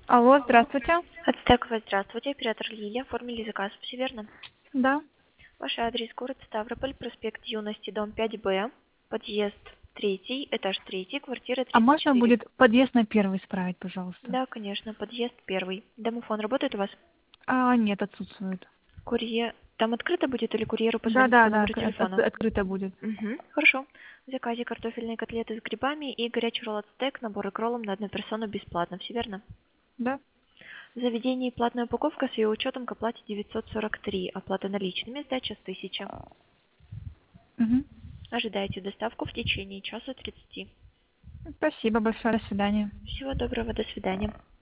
Алло, здравствуйте. Ацтековая, здравствуйте, оператор Лилия, оформили заказ, все верно? Да. Ваш адрес город Ставрополь, проспект Юности, дом 5Б, подъезд 3, этаж 3, квартира А можно 34. будет подъезд на первый исправить, пожалуйста? Да, конечно, подъезд 1. Домофон работает у вас? Нет, отсутствует. Курьер... Там открыто будет или курьеру Да, позвонить по да, да, номеру телефона? открыто будет. Угу, хорошо. В заказе картофельные котлеты с грибами и горячий ролл от стейк, набор к роллам на одну персону бесплатно, все верно? Да. В заведении платная упаковка с ее учетом к оплате 943, оплата наличными, сдача 1000. Мгм. Ожидайте доставку в течение часа 30. Спасибо большое, до свидания. Всего доброго, до свидания.